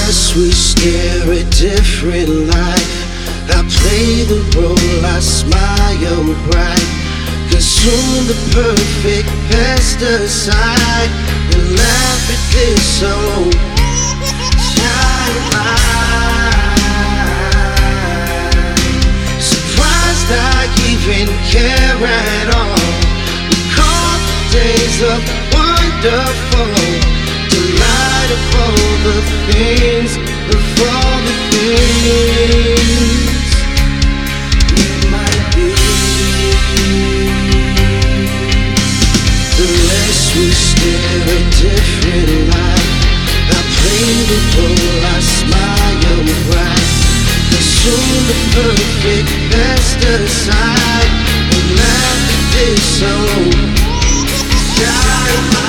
less we stare at different life, I play the role, I smile bright. Cause soon the perfect past aside, and laugh at this old child line. Surprised I even care at all. Recall the days of wonderful delight of all the things, of all the things we might be. The less we stare at different life, I play the role, I smile bright. Cause soon the perfect past aside, and laugh at this old child.